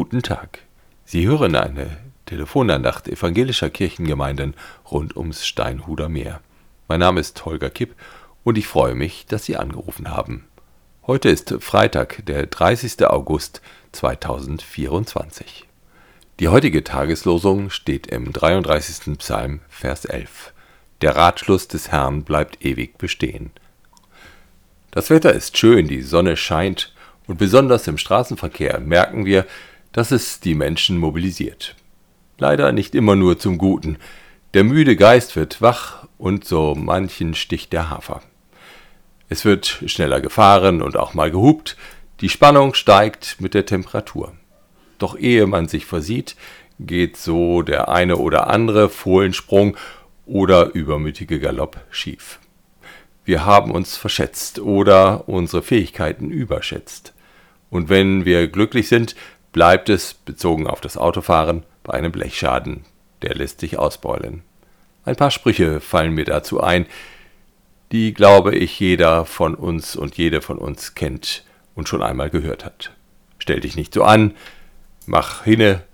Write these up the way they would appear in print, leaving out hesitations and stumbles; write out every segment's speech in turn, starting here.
Guten Tag. Sie hören eine Telefonandacht evangelischer Kirchengemeinden rund ums Steinhuder Meer. Mein Name ist Holger Kipp und ich freue mich, dass Sie angerufen haben. Heute ist Freitag, der 30. August 2024. Die heutige Tageslosung steht im 33. Psalm, Vers 11. Der Ratschluss des Herrn bleibt ewig bestehen. Das Wetter ist schön, die Sonne scheint und besonders im Straßenverkehr merken wir, dass es die Menschen mobilisiert. Leider nicht immer nur zum Guten. Der müde Geist wird wach und so manchen sticht der Hafer. Es wird schneller gefahren und auch mal gehupt. Die Spannung steigt mit der Temperatur. Doch ehe man sich versieht, geht so der eine oder andere Fohlensprung oder übermütige Galopp schief. Wir haben uns verschätzt oder unsere Fähigkeiten überschätzt. Und wenn wir glücklich sind, bleibt es, bezogen auf das Autofahren, bei einem Blechschaden. Der lässt sich ausbeulen. Ein paar Sprüche fallen mir dazu ein, die, glaube ich, jeder von uns und jede von uns kennt und schon einmal gehört hat. Stell dich nicht so an, mach hinne,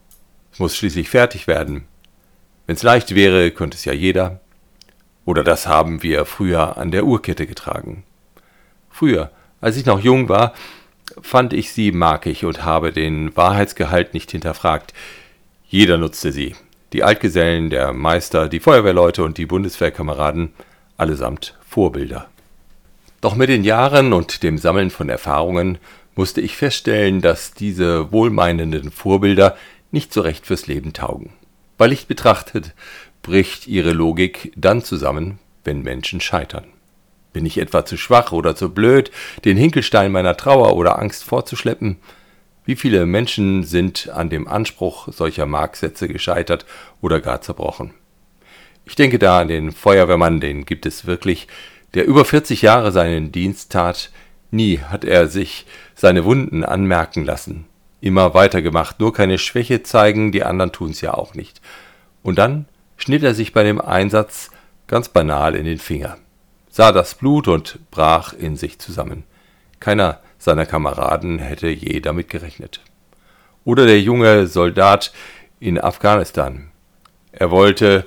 es muss schließlich fertig werden. Wenn's leicht wäre, könnte es ja jeder. Oder das haben wir früher an der Uhrkette getragen. Früher, als ich noch jung war, fand ich sie markig und habe den Wahrheitsgehalt nicht hinterfragt. Jeder nutzte sie. Die Altgesellen, der Meister, die Feuerwehrleute und die Bundeswehrkameraden, allesamt Vorbilder. Doch mit den Jahren und dem Sammeln von Erfahrungen musste ich feststellen, dass diese wohlmeinenden Vorbilder nicht so recht fürs Leben taugen. Bei Licht betrachtet bricht ihre Logik dann zusammen, wenn Menschen scheitern. Bin ich etwa zu schwach oder zu blöd, den Hinkelstein meiner Trauer oder Angst vorzuschleppen? Wie viele Menschen sind an dem Anspruch solcher Marksätze gescheitert oder gar zerbrochen? Ich denke da an den Feuerwehrmann, den gibt es wirklich, der über 40 Jahre seinen Dienst tat. Nie hat er sich seine Wunden anmerken lassen. Immer weitergemacht, nur keine Schwäche zeigen, die anderen tun's ja auch nicht. Und dann schnitt er sich bei dem Einsatz ganz banal in den Finger, sah das Blut und brach in sich zusammen. Keiner seiner Kameraden hätte je damit gerechnet. Oder der junge Soldat in Afghanistan. Er wollte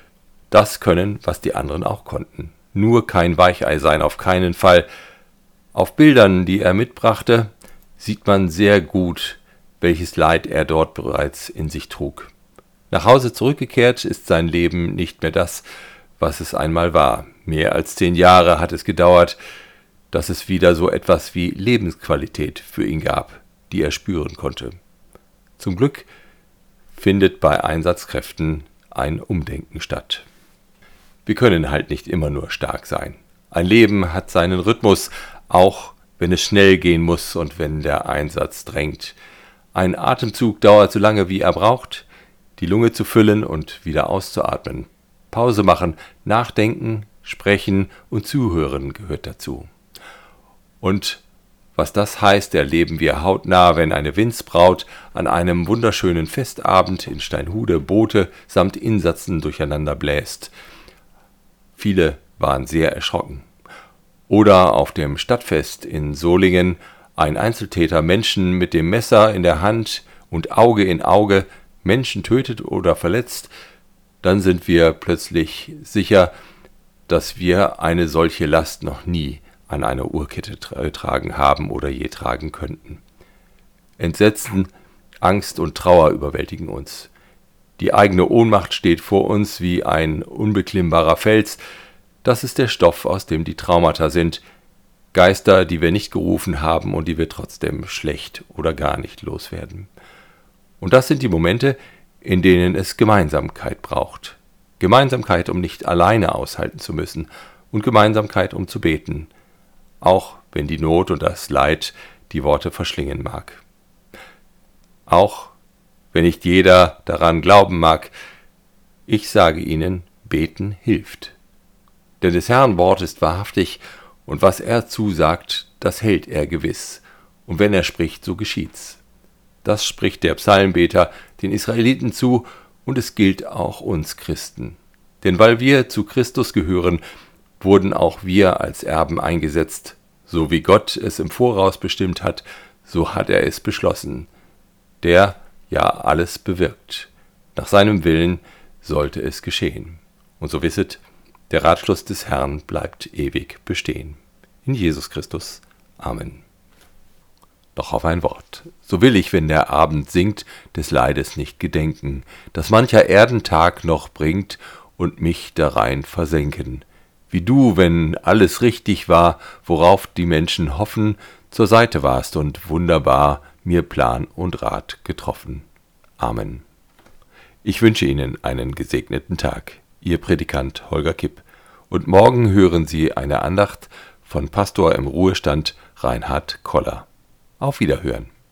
das können, was die anderen auch konnten. Nur kein Weichei sein, auf keinen Fall. Auf Bildern, die er mitbrachte, sieht man sehr gut, welches Leid er dort bereits in sich trug. Nach Hause zurückgekehrt ist sein Leben nicht mehr das, was es einmal war. Mehr als 10 Jahre hat es gedauert, dass es wieder so etwas wie Lebensqualität für ihn gab, die er spüren konnte. Zum Glück findet bei Einsatzkräften ein Umdenken statt. Wir können halt nicht immer nur stark sein. Ein Leben hat seinen Rhythmus, auch wenn es schnell gehen muss und wenn der Einsatz drängt. Ein Atemzug dauert so lange, wie er braucht, die Lunge zu füllen und wieder auszuatmen. Pause machen, nachdenken, sprechen und zuhören gehört dazu. Und was das heißt, erleben wir hautnah, wenn eine Windsbraut an einem wunderschönen Festabend in Steinhude Boote samt Insassen durcheinander bläst. Viele waren sehr erschrocken. Oder auf dem Stadtfest in Solingen ein Einzeltäter Menschen mit dem Messer in der Hand und Auge in Auge Menschen tötet oder verletzt, dann sind wir plötzlich sicher, dass wir eine solche Last noch nie an einer Uhrkette tragen haben oder je tragen könnten. Entsetzen, Angst und Trauer überwältigen uns. Die eigene Ohnmacht steht vor uns wie ein unbeklimmbarer Fels. Das ist der Stoff, aus dem die Traumata sind. Geister, die wir nicht gerufen haben und die wir trotzdem schlecht oder gar nicht loswerden. Und das sind die Momente, in denen es Gemeinsamkeit braucht. Gemeinsamkeit, um nicht alleine aushalten zu müssen und Gemeinsamkeit, um zu beten, auch wenn die Not und das Leid die Worte verschlingen mag. Auch wenn nicht jeder daran glauben mag, ich sage Ihnen, beten hilft. Denn des Herrn Wort ist wahrhaftig und was er zusagt, das hält er gewiss. Und wenn er spricht, so geschieht's. Das spricht der Psalmbeter den Israeliten zu und es gilt auch uns Christen. Denn weil wir zu Christus gehören, wurden auch wir als Erben eingesetzt. So wie Gott es im Voraus bestimmt hat, so hat er es beschlossen. der ja alles bewirkt. Nach seinem Willen sollte es geschehen. Und so wisset, der Ratschluss des Herrn bleibt ewig bestehen. In Jesus Christus. Amen. Noch auf ein Wort. So will ich, wenn der Abend sinkt, des Leides nicht gedenken, das mancher Erdentag noch bringt und mich darein versenken. Wie du, wenn alles richtig war, worauf die Menschen hoffen, zur Seite warst und wunderbar mir Plan und Rat getroffen. Amen. Ich wünsche Ihnen einen gesegneten Tag. Ihr Predikant Holger Kipp. Und morgen hören Sie eine Andacht von Pastor im Ruhestand Reinhard Koller. Auf Wiederhören.